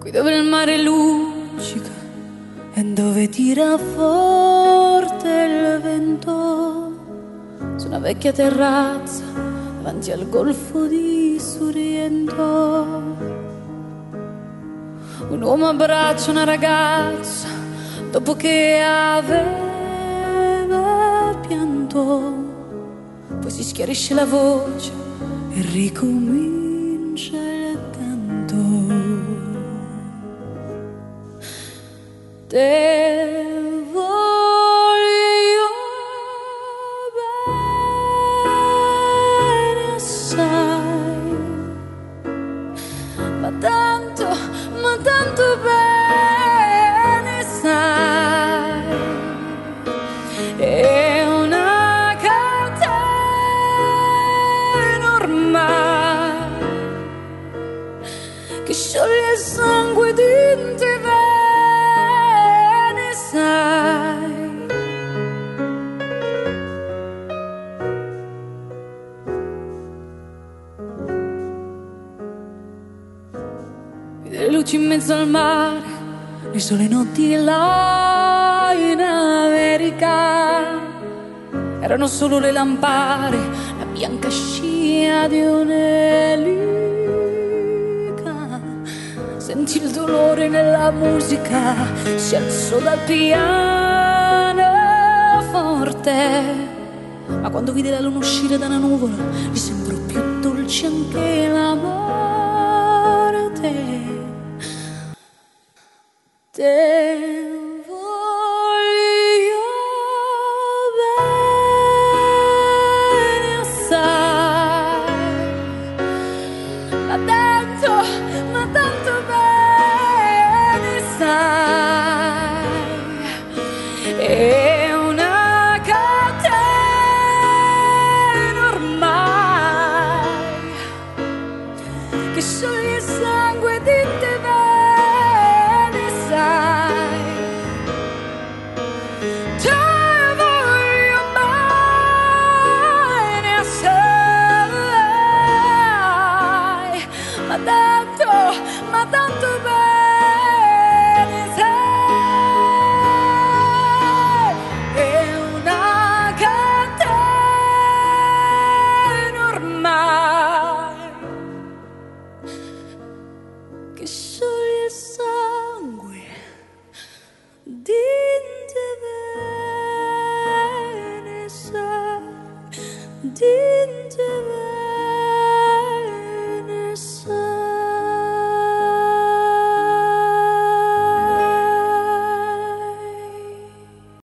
qui dove il mare luccica e dove tira forte il vento, su una vecchia terrazza davanti al golfo di Sorrento. Un uomo abbraccia una ragazza dopo che aveva pianto, poi si schiarisce la voce e ricomincia il canto. Te voglio bene assai, ma tanto bene sai, è una catena ormai che scioglie il sangue di te, bene sai. Le luci in mezzo al mare, le sole notti là in America, erano solo le lampare, la bianca scia di un'elica. Sentì il dolore nella musica, si alzò dal pianoforte, ma quando vide la luna uscire da una nuvola gli sembrò più dolce anche la morte. Te voglio bene assai, ma tanto bene sai, è una catena ormai che scioglie il sangue di te, bene sai. Te voglio bene assai, ma tanto bene sai, è una catena ormai che scioglie il sangue di te, bene sai, di